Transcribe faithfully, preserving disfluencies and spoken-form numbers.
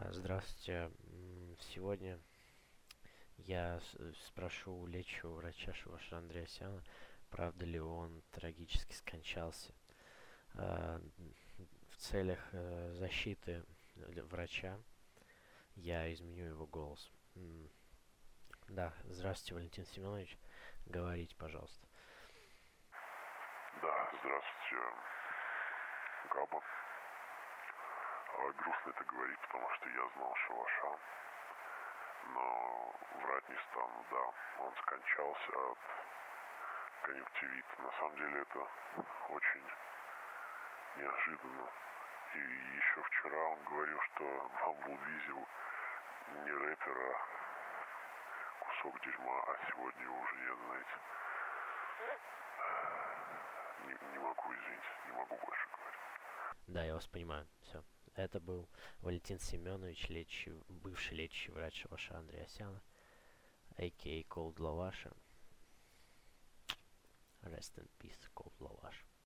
Здравствуйте. М, Сегодня я с- спрошу у лечащего врача Шиваша Андреасяна, правда ли он трагически скончался. А, В целях э, защиты л- врача я изменю его голос. М, Да, здравствуйте, Валентин Семенович. Говорите, пожалуйста. Да, здравствуйте, Габа. А, Грустно это говорить, потому что я знал Шалаша, но врать не стану, да. Он скончался от конъюнктивита. На самом деле это очень неожиданно. И еще вчера он говорил, что Бамбл видел не рэпера, кусок дерьма, а сегодня его уже нет, знаете. Не, не могу, извините, не могу больше говорить. Да, я вас понимаю. Все. Это был Валентин Семенович, лечащий, бывший лечащий врач Шиваша Андреасяна, а.к.а. Cold Лаваша. Rest in peace, Cold Лаваш.